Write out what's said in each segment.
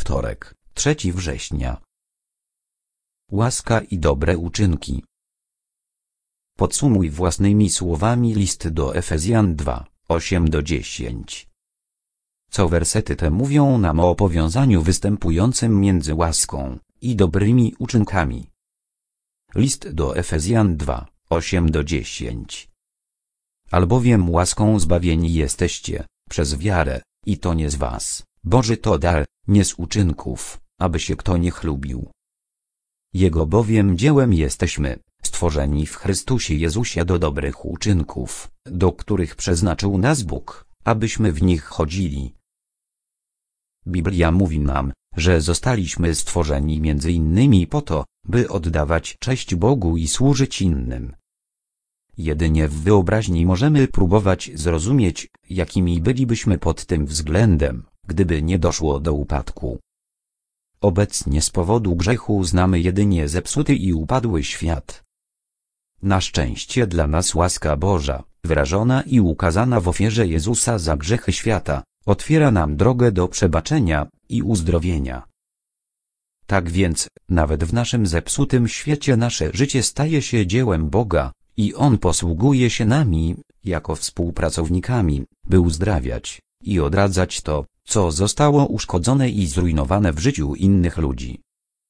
Wtorek, 3 września. Łaska i dobre uczynki. Podsumuj własnymi słowami list do Efezjan 2, 8-10. Co wersety te mówią nam o powiązaniu występującym między łaską i dobrymi uczynkami. List do Efezjan 2, 8-10. Albowiem łaską zbawieni jesteście, przez wiarę, i to nie z was, Boży to dar, nie z uczynków, aby się kto nie chlubił. Jego bowiem dziełem jesteśmy, stworzeni w Chrystusie Jezusie do dobrych uczynków, do których przeznaczył nas Bóg, abyśmy w nich chodzili. Biblia mówi nam, że zostaliśmy stworzeni między innymi po to, by oddawać cześć Bogu i służyć innym. Jedynie w wyobraźni możemy próbować zrozumieć, jakimi bylibyśmy pod tym względem, gdyby nie doszło do upadku. Obecnie z powodu grzechu znamy jedynie zepsuty i upadły świat. Na szczęście dla nas łaska Boża, wyrażona i ukazana w ofierze Jezusa za grzechy świata, otwiera nam drogę do przebaczenia i uzdrowienia. Tak więc, nawet w naszym zepsutym świecie nasze życie staje się dziełem Boga, i On posługuje się nami, jako współpracownikami, by uzdrawiać i odradzać to, co zostało uszkodzone i zrujnowane w życiu innych ludzi.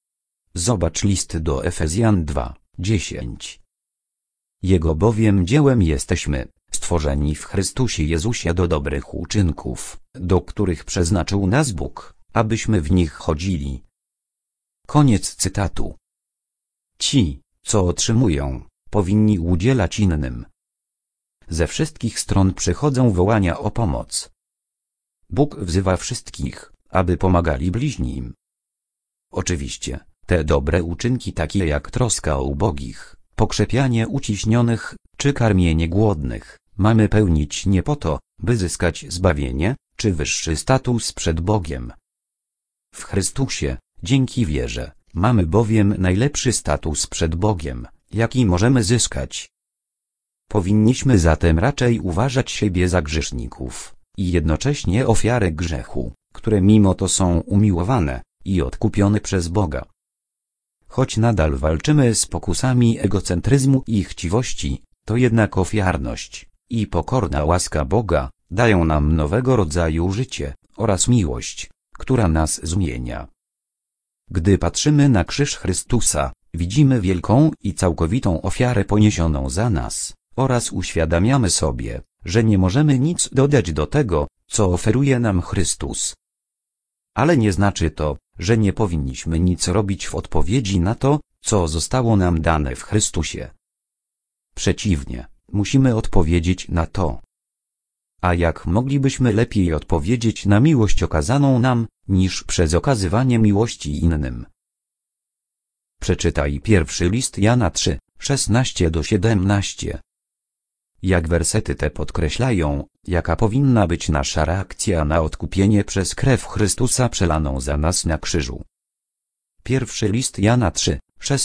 Zobacz list do Efezjan 2, 10. Jego bowiem dziełem jesteśmy, stworzeni w Chrystusie Jezusie do dobrych uczynków, do których przeznaczył nas Bóg, abyśmy w nich chodzili. Koniec cytatu. Ci, co otrzymują, powinni udzielać innym. Ze wszystkich stron przychodzą wołania o pomoc. Bóg wzywa wszystkich, aby pomagali bliźnim. Oczywiście, te dobre uczynki takie jak troska o ubogich, pokrzepianie uciśnionych, czy karmienie głodnych, mamy pełnić nie po to, by zyskać zbawienie, czy wyższy status przed Bogiem. W Chrystusie, dzięki wierze, mamy bowiem najlepszy status przed Bogiem, jaki możemy zyskać. Powinniśmy zatem raczej uważać siebie za grzeszników i jednocześnie ofiary grzechu, które mimo to są umiłowane i odkupione przez Boga. Choć nadal walczymy z pokusami egocentryzmu i chciwości, to jednak ofiarność i pokorna łaska Boga dają nam nowego rodzaju życie oraz miłość, która nas zmienia. Gdy patrzymy na krzyż Chrystusa, widzimy wielką i całkowitą ofiarę poniesioną za nas, oraz uświadamiamy sobie, że nie możemy nic dodać do tego, co oferuje nam Chrystus. Ale nie znaczy to, że nie powinniśmy nic robić w odpowiedzi na to, co zostało nam dane w Chrystusie. Przeciwnie, musimy odpowiedzieć na to. A jak moglibyśmy lepiej odpowiedzieć na miłość okazaną nam, niż przez okazywanie miłości innym? Przeczytaj pierwszy list Jana 3, 16-17. Jak wersety te podkreślają, jaka powinna być nasza reakcja na odkupienie przez krew Chrystusa przelaną za nas na krzyżu. Pierwszy list Jana 3,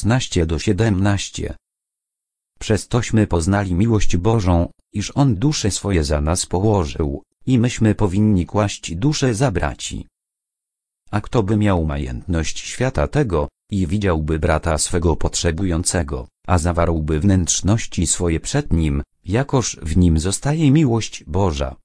16-17. Przez tośmy poznali miłość Bożą, iż On dusze swoje za nas położył, i myśmy powinni kłaść dusze za braci. A kto by miał majętność świata tego, i widziałby brata swego potrzebującego, a zawarłby wnętrzności swoje przed nim, jakoż w nim zostaje miłość Boża,